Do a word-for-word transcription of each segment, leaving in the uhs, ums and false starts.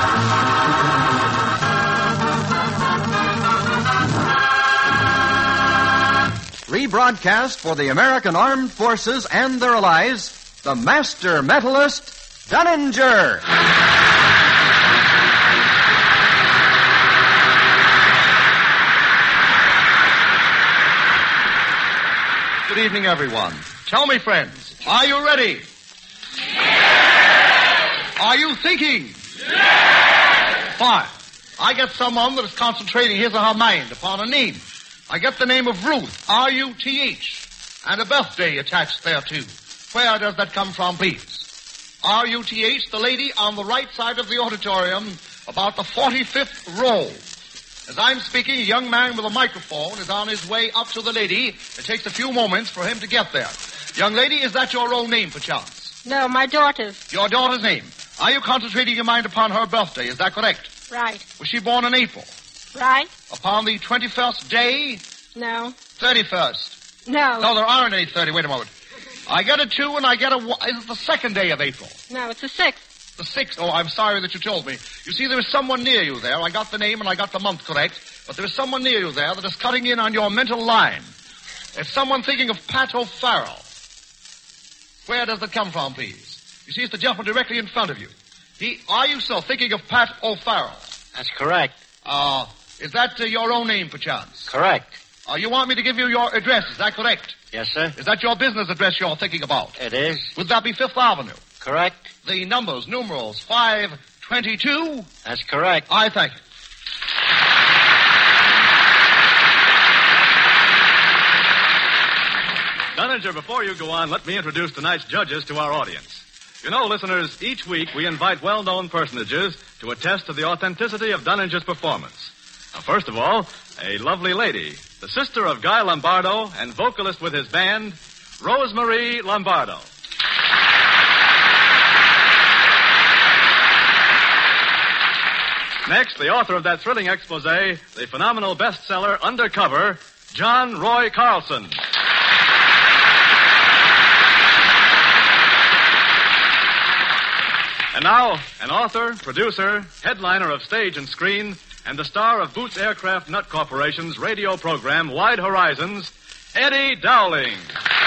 Rebroadcast for the American Armed Forces and their allies, the Master Metallist, Dunninger. Good evening, everyone. Tell me, friends, are you ready? Yes! Are you thinking? Yes! Fine. I get someone that is concentrating his or her mind upon a name. I get the name of Ruth, R U T H, and a birthday attached thereto. Where does that come from, please? R U T H, the lady on the right side of the auditorium, about the forty-fifth row. As I'm speaking, a young man with a microphone is on his way up to the lady. It takes a few moments for him to get there. Young lady, is that your own name, perchance? No, my daughter's. Your daughter's name. Are you concentrating your mind upon her birthday? Is that correct? Right. Was she born in April? Right. Upon the twenty-first day? No. thirty-first? No. No, there aren't any thirty. Wait a moment. I get a two and I get a one. Is it the second day of April? No, it's the sixth. The sixth? Oh, I'm sorry that you told me. You see, there is someone near you there. I got the name and I got the month correct. But there is someone near you there that is cutting in on your mental line. It's someone thinking of Pat O'Farrell. Where does that come from, please? You see, it's the gentleman directly in front of you. He, are you so thinking of Pat O'Farrell? That's correct. Uh, is that uh, your own name, perchance? Correct. Uh, you want me to give you your address, is that correct? Yes, sir. Is that your business address you're thinking about? It is. Would that be Fifth Avenue? Correct. The numbers, numerals, five twenty-two? That's correct. I thank you. Dunninger, before you go on, let me introduce tonight's judges to our audience. You know, listeners, each week we invite well-known personages to attest to the authenticity of Dunninger's performance. Now, first of all, a lovely lady, the sister of Guy Lombardo and vocalist with his band, Rosemarie Lombardo. Next, the author of that thrilling expose, the phenomenal bestseller, Undercover, John Roy Carlson. And now, an author, producer, headliner of stage and screen, and the star of Boots Aircraft Nut Corporation's radio program, Wide Horizons, Eddie Dowling.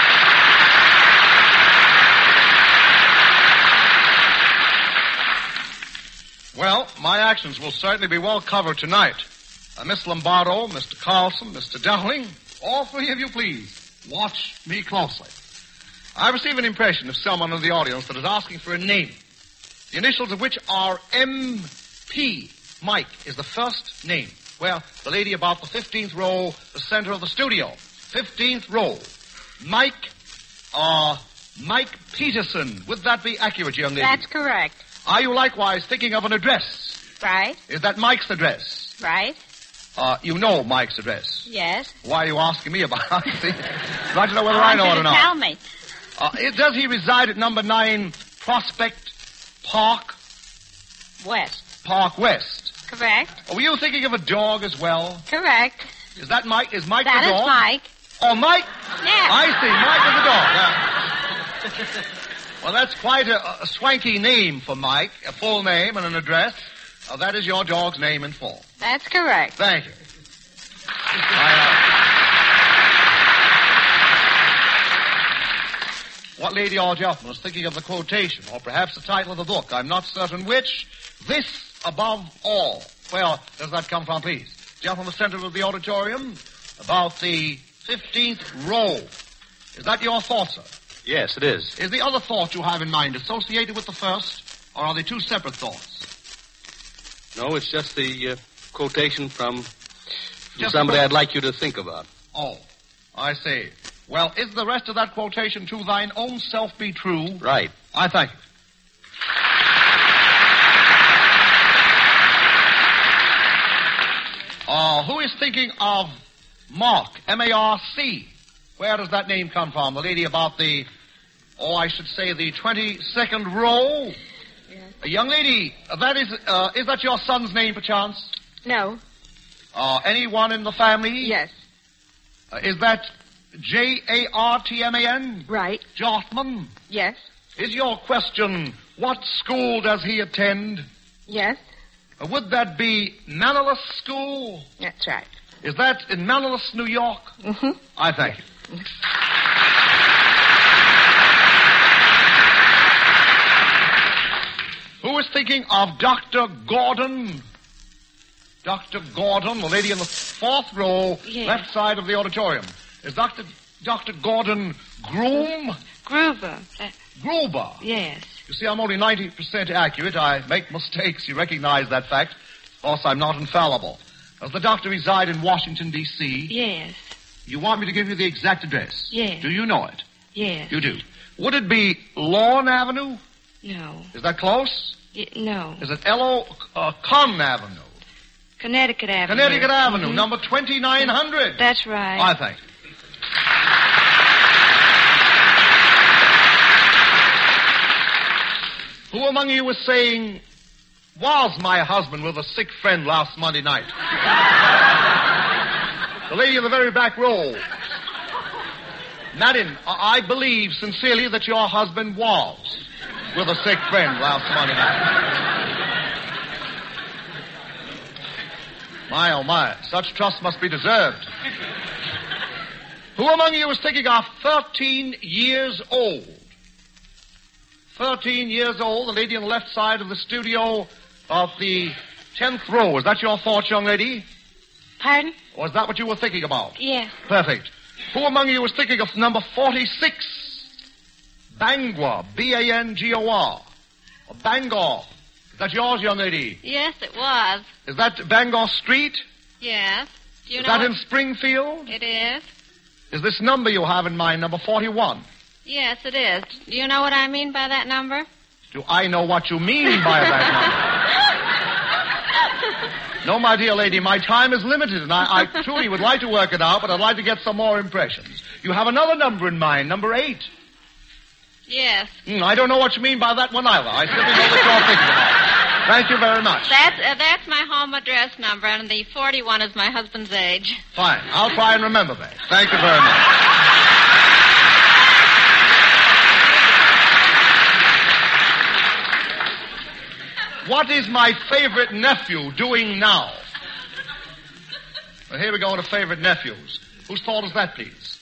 Well, my actions will certainly be well covered tonight. Uh, Miss Lombardo, Mister Carlson, Mister Dowling, all three of you, please, watch me closely. I receive an impression of someone in the audience that is asking for a name, the initials of which are M P. Mike is the first name. Well, the lady about the fifteenth row, the center of the studio. fifteenth row. Mike, uh, Mike Peterson. Would that be accurate, young lady? That's correct. Are you likewise thinking of an address? Right. Is that Mike's address? Right. Uh, you know Mike's address. Yes. Why are you asking me about it? See? I'd like to know whether I, I know it or not. Tell me. Uh, it, does he reside at number nine Prospect Park? West. Park West. Correct. Oh, were you thinking of a dog as well? Correct. Is that Mike? Is Mike That the dog? is Mike. Oh, Mike? Yes. I see. Mike is the dog. Uh, well, that's quite a, a swanky name for Mike, a full name and an address. Uh, that is your dog's name in full. That's correct. Thank you. I, uh, what lady or gentleman was thinking of the quotation, or perhaps the title of the book? I'm not certain which. This above all. Where does that come from, please? Gentleman in the center of the auditorium, about the fifteenth row. Is that your thought, sir? Yes, it is. Is the other thought you have in mind associated with the first, or are they two separate thoughts? No, it's just the uh, quotation from, from Just somebody about- I'd like you to think about. Oh, I see. Well, is the rest of that quotation, to thine own self be true? Right. I thank you. Uh, who is thinking of Mark, M A R C? Where does that name come from? The lady about the, oh, I should say the twenty-second row? Yes. A young lady, uh, that is, uh, is that your son's name, perchance? No. Uh, anyone in the family? Yes. Uh, is that J A R T M A N? Right. Jartman? Yes. Is your question, what school does he attend? Yes. Uh, would that be Manlius School? That's right. Is that in Manlius, New York? Mm-hmm. I thank you. Who is thinking of Doctor Gordon? Doctor Gordon, the lady in the fourth row, Yes. left side of the auditorium. Is Doctor Doctor Gordon Groom? Gruber. That, Gruber. yes. You see, I'm only ninety percent accurate. I make mistakes. You recognize that fact. Of course, I'm not infallible. Does the doctor reside in Washington, D C? Yes. You want me to give you the exact address? Yes. Do you know it? Yes. You do. Would it be Lawn Avenue? No. Is that close? Y- no. Is it L O uh, Con Avenue? Connecticut Avenue. Connecticut Avenue, Mhm. number twenty-nine hundred. That's right. I think. Who among you was saying, was my husband with a sick friend last Monday night? The lady in the very back row. Madam, I I believe sincerely that your husband was with a sick friend last Monday night. My, oh my, such trust must be deserved. Who among you is thinking of thirteen years old? thirteen years old, the lady on the left side of the studio of the tenth row. Is that your thought, young lady? Pardon? Or is that what you were thinking about? Yes. Perfect. Who among you was thinking of number forty-six? Bangor, B A N G O R. Or Bangor. Is that yours, young lady? Yes, it was. Is that Bangor Street? Yes. Do you Is know that what- in Springfield? It is. Is this number you have in mind, number forty-one? Yes, it is. Do you know what I mean by that number? Do I know what you mean by that number? No, my dear lady, my time is limited, and I, I truly would like to work it out, but I'd like to get some more impressions. You have another number in mind, number eight. Yes. Hmm, I don't know what you mean by that one either. I simply know that you're thinking about it. Thank you very much. That's, uh, that's my home address number, and the forty-one is my husband's age. Fine. I'll try and remember that. Thank you very much. What is my favorite nephew doing now? Well, here we go to favorite nephews. Whose thought is that, please?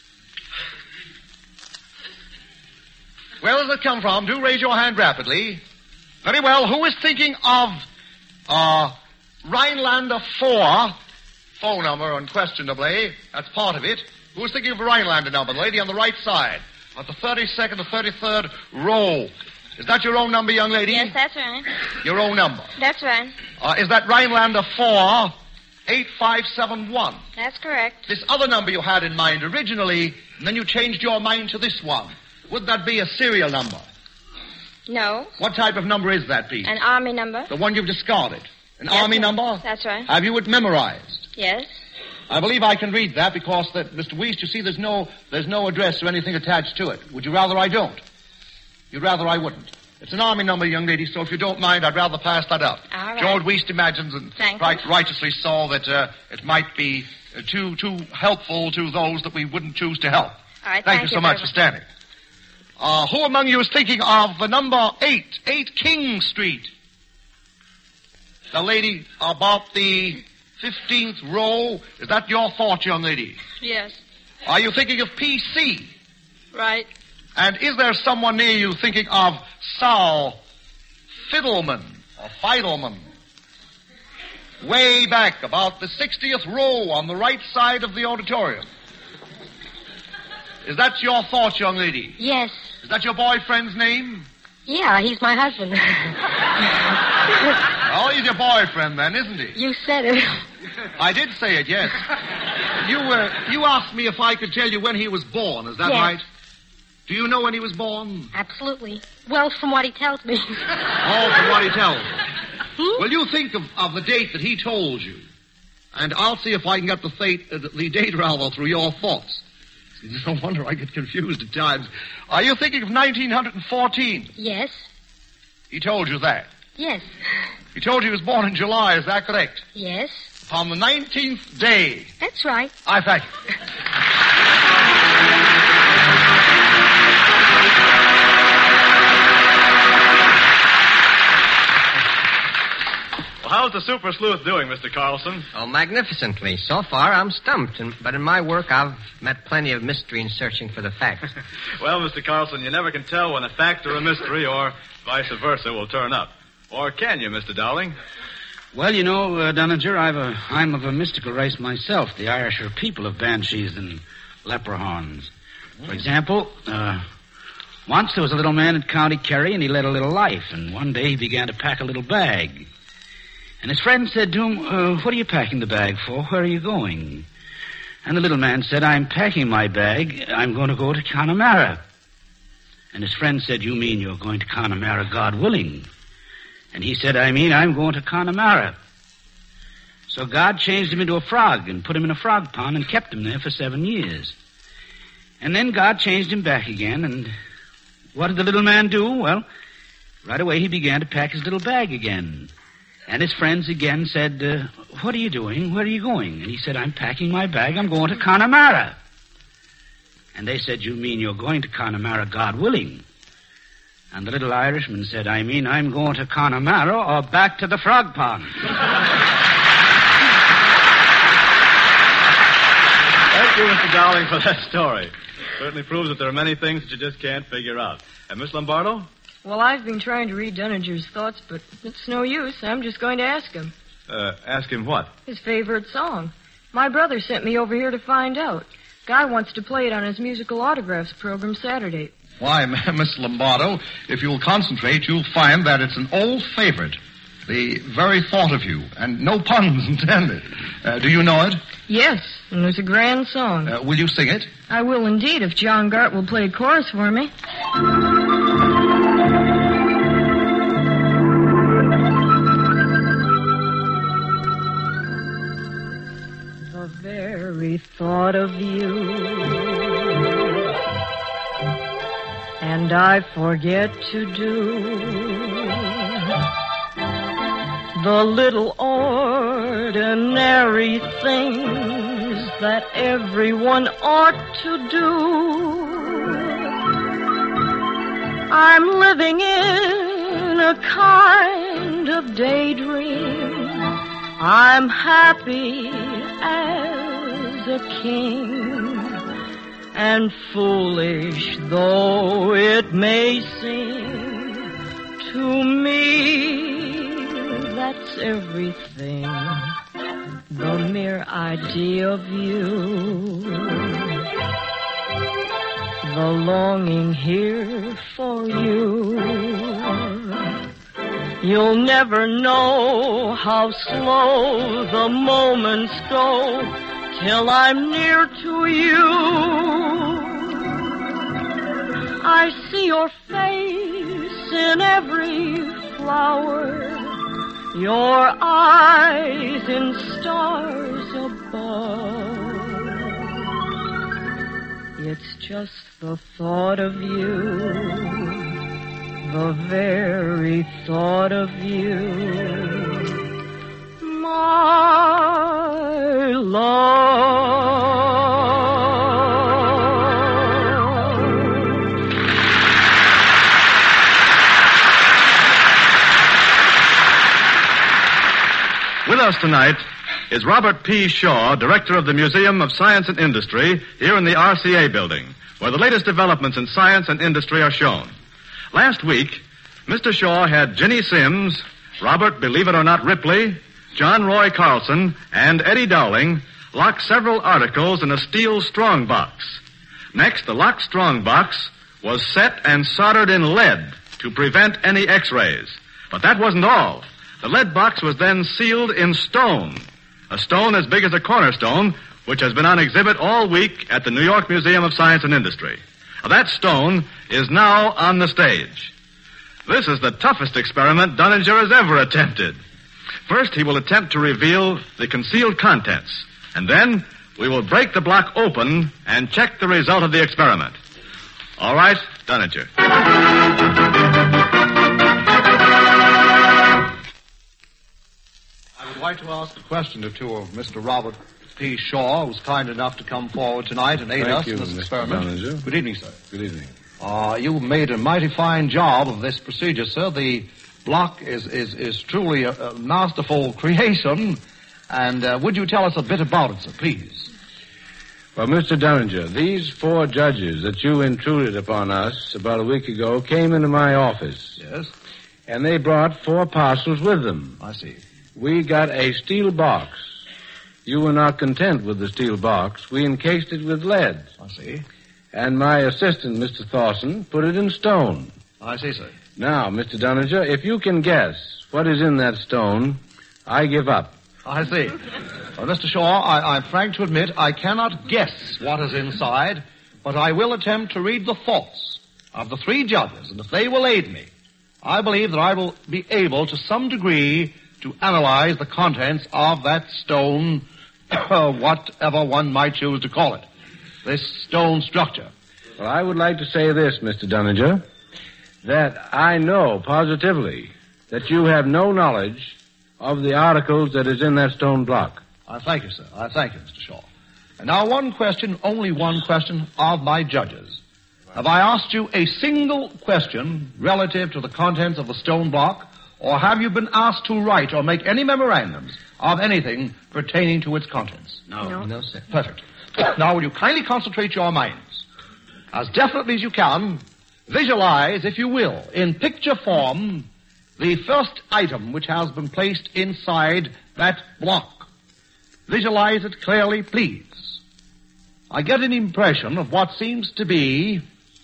Where does it come from? Do raise your hand rapidly. Very well. Who is thinking of uh, Rhinelander four, phone number, unquestionably? That's part of it. Who is thinking of a Rhinelander number? The lady on the right side, at the thirty-second or thirty-third row. Is that your own number, young lady? Yes, that's right. Your own number. That's right. Uh, is that Rhinelander four, eight five seven one? That's correct. This other number you had in mind originally, and then you changed your mind to this one. Would that be a serial number? No. What type of number is that, please? An army number. The one you've discarded. An Yes, army sir. number? That's right. Have you it memorized? Yes. I believe I can read that because, that, Mister Weist, you see, there's no, there's no address or anything attached to it. Would you rather I don't? You'd rather I wouldn't. It's an army number, young lady, so if you don't mind, I'd rather pass that up. All right. George Weist imagines, and Thank right, you. righteously so, that uh, it might be uh, too too helpful to those that we wouldn't choose to help. All right. Thank, Thank you so you much very for standing. Uh, who among you is thinking of the number eight, eight King Street? The lady about the fifteenth row. Is that your thought, young lady? Yes. Are you thinking of P C? Right. And is there someone near you thinking of Sal Fiddleman or Feidelman? Way back, about the sixtieth row on the right side of the auditorium. Is that your thought, young lady? Yes. Is that your boyfriend's name? Yeah, he's my husband. Oh, he's your boyfriend then, isn't he? You said it. I did say it, yes. You uh, you asked me if I could tell you when he was born, is that Yes. right? Do you know when he was born? Absolutely. Well, from what he tells me. Oh, from what he tells me. Hmm? Well, you think of, of the date that he told you, and I'll see if I can get the, fate, uh, the date, rather, through your thoughts. No wonder I get confused at times. Are you thinking of nineteen fourteen? Yes. He told you that. Yes. He told you he was born in July, is that correct? Yes. On the nineteenth day. That's right. I thank you. Well, how How's the super sleuth doing, Mister Carlson? Oh, magnificently. So far, I'm stumped. And, but in my work, I've met plenty of mystery in searching for the facts. Well, Mister Carlson, you never can tell when a fact or a mystery or vice versa will turn up. Or can you, Mister Dowling? Well, you know, uh, Dunninger, I've a, I'm of a mystical race myself. The Irish are people of banshees and leprechauns. For example, uh, once there was a little man in County Kerry, and he led a little life. And one day he began to pack a little bag. And his friend said to him, uh, what are you packing the bag for? Where are you going? And the little man said, I'm packing my bag. I'm going to go to Connemara. And his friend said, you mean you're going to Connemara, God willing? And he said, I mean, I'm going to Connemara. So God changed him into a frog and put him in a frog pond and kept him there for seven years. And then God changed him back again, and what did the little man do? Well, right away he began to pack his little bag again. And his friends again said, uh, what are you doing? Where are you going? And he said, I'm packing my bag. I'm going to Connemara. And they said, you mean you're going to Connemara, God willing? And the little Irishman said, I mean I'm going to Connemara or back to the frog pond. Thank you, Mister Dowling, for that story. Certainly proves that there are many things that you just can't figure out. And Miss Lombardo? Well, I've been trying to read Dunninger's thoughts, but it's no use. I'm just going to ask him. Uh, ask him what? His favorite song. My brother sent me over here to find out. Guy wants to play it on his musical autographs program Saturday. Why, Miss Lombardo, if you'll concentrate, you'll find that it's an old favorite. The very thought of you, and no puns intended. Uh, do you know it? Yes, and it's a grand song. Uh, will you sing it? I will indeed, if John Gart will play a chorus for me. The very thought of you, and I forget to do the little ordinary things that everyone ought to do. I'm living in a kind of daydream. I'm happy as a king. And foolish though it may seem to me, that's everything, the mere idea of you, the longing here for you. You'll never know how slow the moments go till I'm near to you. I see your face in every flower, your eyes in stars above. It's just the thought of you, the very thought of you, my love. With us tonight is Robert P. Shaw, director of the Museum of Science and Industry here in the R C A building, where the latest developments in science and industry are shown. Last week, Mister Shaw had Ginny Sims, Robert Believe It or Not Ripley, John Roy Carlson, and Eddie Dowling lock several articles in a steel strong box. Next, the locked strong box was set and soldered in lead to prevent any X-rays. But that wasn't all. The lead box was then sealed in stone, a stone as big as a cornerstone, which has been on exhibit all week at the New York Museum of Science and Industry. Now, that stone is now on the stage. This is the toughest experiment Dunninger has ever attempted. First, he will attempt to reveal the concealed contents, and then we will break the block open and check the result of the experiment. All right, Dunninger. I would like to ask a question or two of Mister Robert P. Shaw, who's kind enough to come forward tonight and aid Thank us you, in this Mister experiment. Dunninger. Good evening, sir. Good evening. Uh, you made a mighty fine job of this procedure, sir. The block is, is, is truly a, a masterful creation. And uh, would you tell us a bit about it, sir, please? Well, Mister Dunninger, these four judges that you intruded upon us about a week ago came into my office. Yes? And they brought four parcels with them. I see. We got a steel box. You were not content with the steel box. We encased it with lead. I see. And my assistant, Mister Thorson, put it in stone. I see, sir. Now, Mister Dunninger, if you can guess what is in that stone, I give up. I see. Well, Mister Shaw, I, I'm frank to admit I cannot guess what is inside, but I will attempt to read the thoughts of the three judges, and if they will aid me, I believe that I will be able to some degree to analyze the contents of that stone, whatever one might choose to call it, this stone structure. Well, I would like to say this, Mister Dunninger, that I know positively that you have no knowledge of the articles that is in that stone block. I thank you, sir. I thank you, Mister Shaw. And now one question, only one question of my judges. Have I asked you a single question relative to the contents of the stone block, or have you been asked to write or make any memorandums of anything pertaining to its contents? No. No, no sir. Perfect. Now, will you kindly concentrate your minds? As definitely as you can, visualize, if you will, in picture form, the first item which has been placed inside that block. Visualize it clearly, please. I get an impression of what seems to be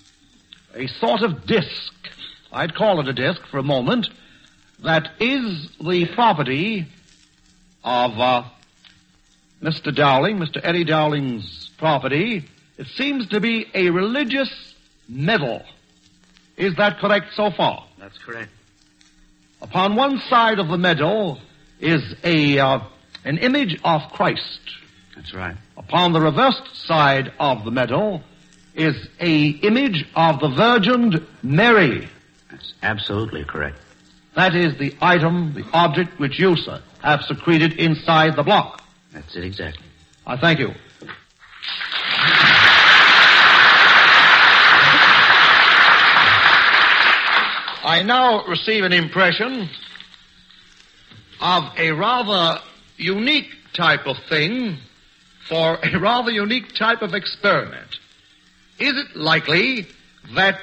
a sort of disc. I'd call it a disc for a moment. That is the property of uh, Mister Dowling, Mister Eddie Dowling's property. It seems to be a religious medal. Is that correct so far? That's correct. Upon one side of the medal is a uh, an image of Christ. That's right. Upon the reversed side of the medal is a image of the Virgin Mary. That's absolutely correct. That is the item, the object which you, sir, have secreted inside the block. That's it exactly. I thank you. I now receive an impression of a rather unique type of thing for a rather unique type of experiment. Is it likely that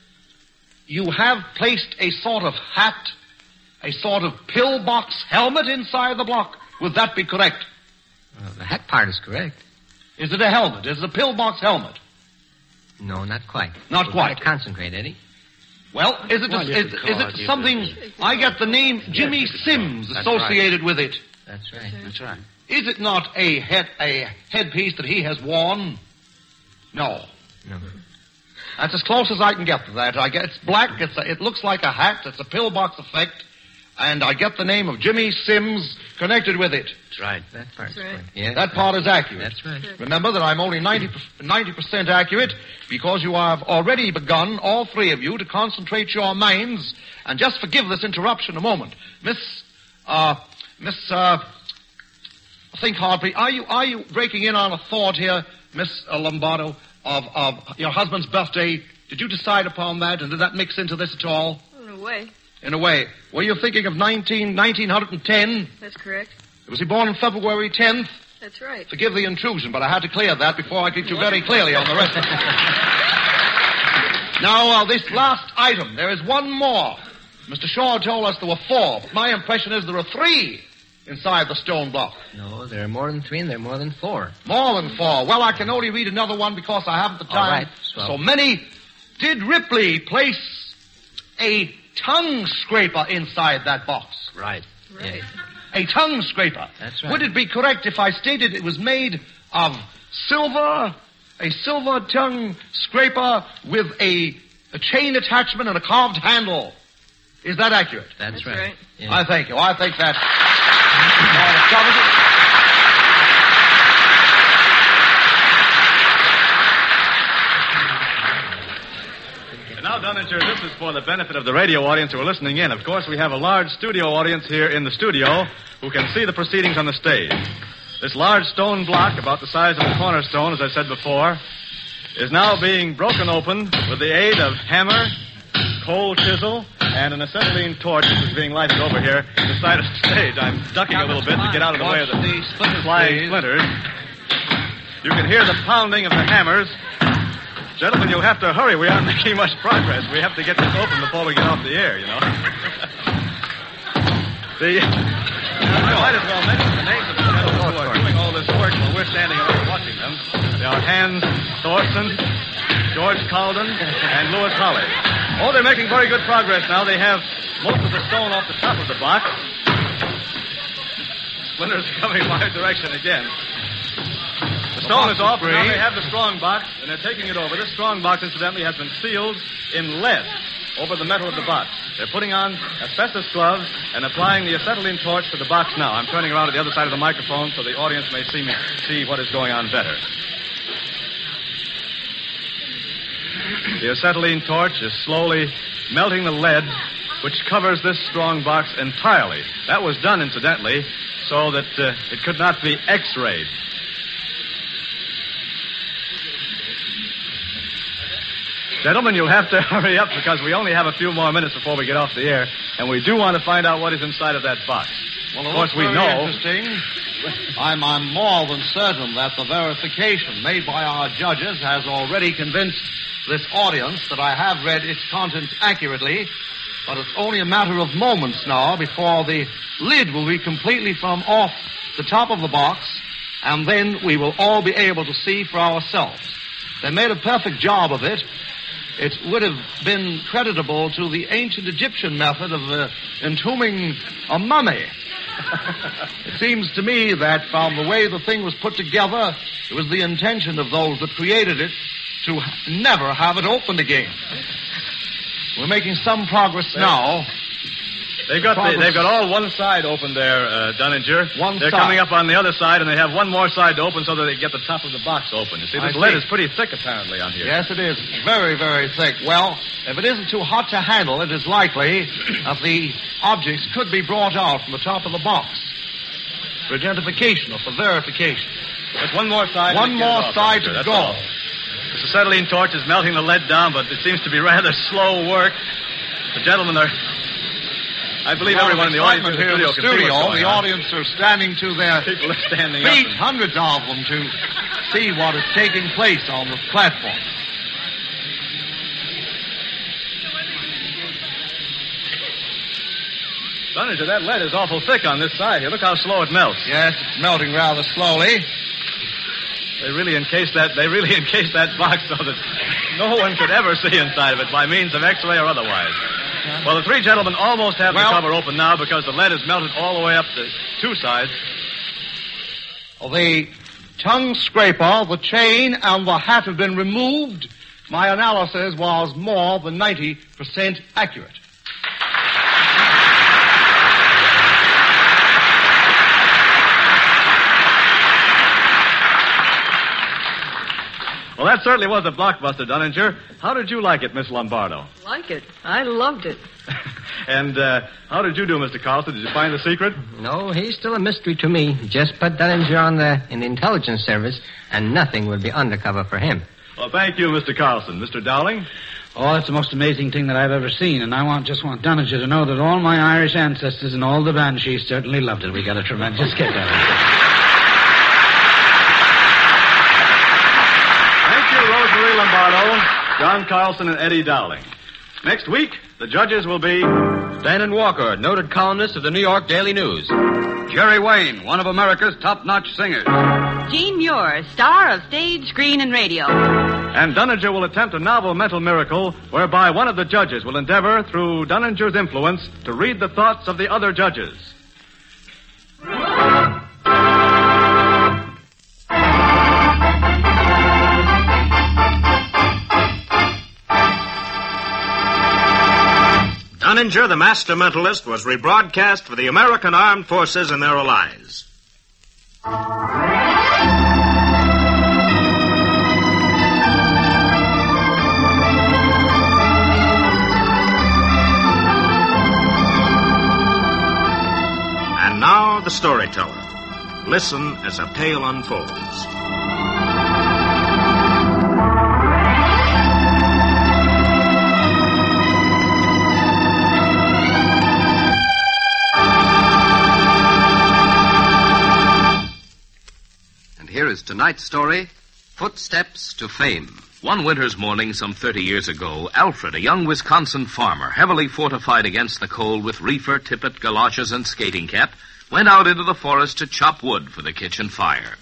you have placed a sort of hat, a sort of pillbox helmet inside the block? Would that be correct? Well, the hat part is correct. Is it a helmet? Is it a pillbox helmet? No, not quite. Not You've quite. got to concentrate, Eddie. Well, is it, a, Well, you is, could is call it it, you something, I get the name Jimmy Sims That's associated with it. That's right. That's right. Is it not a head, a headpiece that he has worn? No. No. That's as close as I can get to that. I get, it's black, it's a, it looks like a hat, it's a pillbox effect, and I get the name of Jimmy Sims connected with it. That's right. That part's That's right. right. Yes, That part is accurate. That's right. Remember that I'm only ninety percent accurate because you have already begun, all three of you, to concentrate your minds. And just forgive this interruption a moment. Miss, uh, Miss, uh, think hard, please. Are you, are you breaking in on a thought here, Miss uh, Lombardo, of, of your husband's birthday? Did you decide upon that, and did that mix into this at all? In a way. In a way. Were you thinking of nineteen, nineteen ten? That's correct. Was he born on February tenth? That's right. Forgive the intrusion, but I had to clear that before I get you very clearly on the rest of it. Now, uh, this last item, there is one more. Mister Shaw told us there were four, but my impression is there are three inside the stone block. No, there are more than three and there are more than four. More than four. Well, I can only read another one because I haven't the time. All right, swell. So many. Did Ripley place a tongue scraper inside that box? Right. Right. Yes. A tongue scraper. That's right. Would it be correct if I stated it was made of silver, a silver tongue scraper with a, a chain attachment and a carved handle? Is that accurate? That's, That's right. right. Yes. I thank you. I think that uh, covers it. And now, Dunninger, this is for the benefit of the radio audience who are listening in. Of course, we have a large studio audience here in the studio who can see the proceedings on the stage. This large stone block, about the size of a cornerstone, as I said before, is now being broken open with the aid of hammer, cold chisel, and an acetylene torch that is being lighted over here to the side of the stage. I'm ducking a little bit to get out of the way of the splinters, flying splinters. You can hear the pounding of the hammers. Gentlemen, you'll have to hurry. We aren't making much progress. We have to get this open before we get off the air, you know. the... I might as well mention the names of the gentlemen who are doing all this work while we're standing around watching them. They are Hans Thorson, George Calden, and Louis Holly. Oh, they're making very good progress now. They have most of the stone off the top of the box. Splinters are coming my direction again. The stone is off, and now they have the strong box, and they're taking it over. This strong box, incidentally, has been sealed in lead over the metal of the box. They're putting on asbestos gloves and applying the acetylene torch to the box now. I'm turning around to the other side of the microphone so the audience may see me see what is going on better. The acetylene torch is slowly melting the lead which covers this strong box entirely. That was done, incidentally, so that uh, it could not be X-rayed. Gentlemen, you'll have to hurry up because we only have a few more minutes before we get off the air, and we do want to find out what is inside of that box. Well, of course, we very know. Interesting. I'm, I'm more than certain that the verification made by our judges has already convinced this audience that I have read its contents accurately, but it's only a matter of moments now before the lid will be completely from off the top of the box, and then we will all be able to see for ourselves. They made a perfect job of it. It would have been creditable to the ancient Egyptian method of uh, entombing a mummy. It seems to me that from the way the thing was put together, it was the intention of those that created it to never have it opened again. We're making some progress now. They've got progress. The, they've got all one side open there, uh, Dunninger. One They're side. coming up on the other side, and they have one more side to open so that they get the top of the box open. You see, this I lead see. is pretty thick, apparently, on here. Yes, it is. Very, very thick. Well, if it isn't too hot to handle, it is likely that the objects could be brought out from the top of the box for identification or for verification. There's one more side. One to get more it off, side Dunninger, to that's go. all. This acetylene torch is melting the lead down, but it seems to be rather slow work. The gentlemen are... I believe Well, everyone in the audience in the here in studio the can see what's studio. going The on. audience are standing to their People are standing feet, up. hundreds of them, to see what is taking place on the platform. Dunninger, that lead is awful thick on this side here. Look how slow it melts. Yes, it's melting rather slowly. They really encased that. They really encased that box so that no one could ever see inside of it by means of X-ray or otherwise. Well, the three gentlemen almost have Well- the cover open now because the lead is melted all the way up the two sides. The tongue scraper, the chain, and the hat have been removed. My analysis was more than ninety percent accurate. Well, that certainly was a blockbuster, Dunninger. How did you like it, Miss Lombardo? Like it. I loved it. And uh, how did you do, Mister Carlson? Did you find the secret? No, he's still a mystery to me. Just put Dunninger on the in the intelligence service, and nothing would be undercover for him. Well, thank you, Mister Carlson. Mister Dowling? Oh, it's the most amazing thing that I've ever seen, and I want just want Dunninger to know that all my Irish ancestors and all the banshees certainly loved it. We got a tremendous kick out of it. Thank you, Rosemary Lombardo, John Carlson, and Eddie Dowling. Next week, the judges will be... Stanton Walker, noted columnist of the New York Daily News. Jerry Wayne, one of America's top-notch singers. Gene Muir, star of stage, screen, and radio. And Dunninger will attempt a novel mental miracle whereby one of the judges will endeavor, through Dunninger's influence, to read the thoughts of the other judges. Dunninger, the Master Mentalist, was rebroadcast for the American Armed Forces and their allies. And now, the storyteller. Listen as a tale unfolds. is tonight's story, Footsteps to Fame. One winter's morning some thirty years ago, Alfred, a young Wisconsin farmer, heavily fortified against the cold with reefer, tippet, galoshes, and skating cap, went out into the forest to chop wood for the kitchen fire.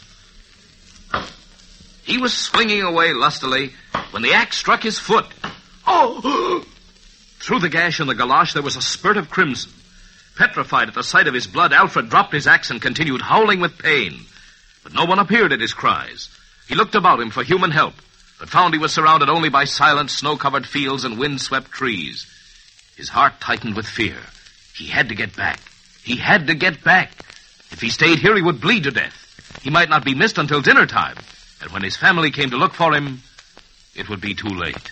He was swinging away lustily when the axe struck his foot. Oh! Through the gash in the galosh, there was a spurt of crimson. Petrified at the sight of his blood, Alfred dropped his axe and continued howling with pain. But no one appeared at his cries. He looked about him for human help, but found he was surrounded only by silent, snow-covered fields and wind-swept trees. His heart tightened with fear. He had to get back. He had to get back. If he stayed here, he would bleed to death. He might not be missed until dinner time, and when his family came to look for him, it would be too late.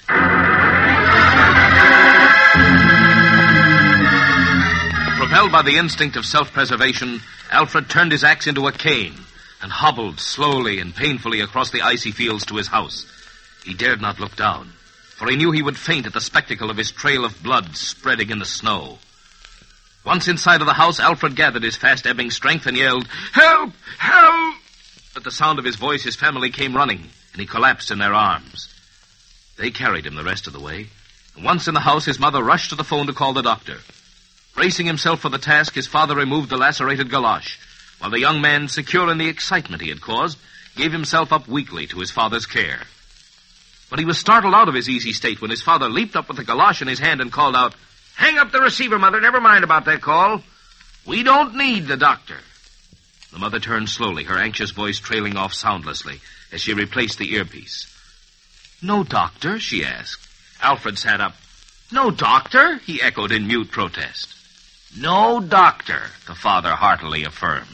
Propelled by the instinct of self-preservation, Alfred turned his axe into a cane and hobbled slowly and painfully across the icy fields to his house. He dared not look down, for he knew he would faint at the spectacle of his trail of blood spreading in the snow. Once inside of the house, Alfred gathered his fast-ebbing strength and yelled, "Help! Help!" At the sound of his voice, his family came running, and he collapsed in their arms. They carried him the rest of the way. And once in the house, his mother rushed to the phone to call the doctor. Bracing himself for the task, his father removed the lacerated galosh, while the young man, secure in the excitement he had caused, gave himself up weakly to his father's care. But he was startled out of his easy state when his father leaped up with the galosh in his hand and called out, "Hang up the receiver, Mother. Never mind about that call. We don't need the doctor." The mother turned slowly, her anxious voice trailing off soundlessly as she replaced the earpiece. "No doctor?" she asked. Alfred sat up. "No doctor?" he echoed in mute protest. "No doctor," the father heartily affirmed.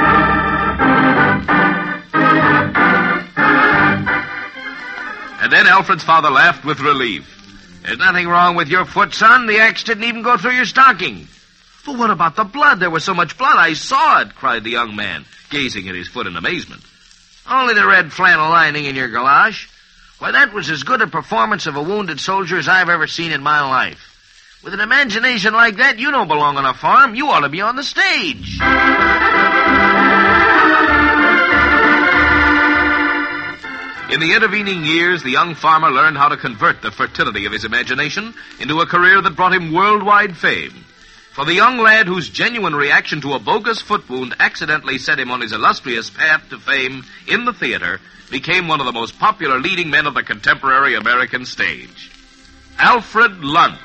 And then Alfred's father laughed with relief. "There's nothing wrong with your foot, son. The axe didn't even go through your stocking." "But what about the blood? There was so much blood, I saw it," cried the young man, gazing at his foot in amazement. "Only the red flannel lining in your galosh. Why, that was as good a performance of a wounded soldier as I've ever seen in my life. With an imagination like that, you don't belong on a farm. You ought to be on the stage." In the intervening years, the young farmer learned how to convert the fertility of his imagination into a career that brought him worldwide fame. For the young lad whose genuine reaction to a bogus foot wound accidentally set him on his illustrious path to fame in the theater became one of the most popular leading men of the contemporary American stage. Alfred Lunt.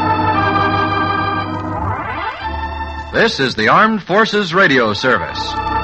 This is the Armed Forces Radio Service.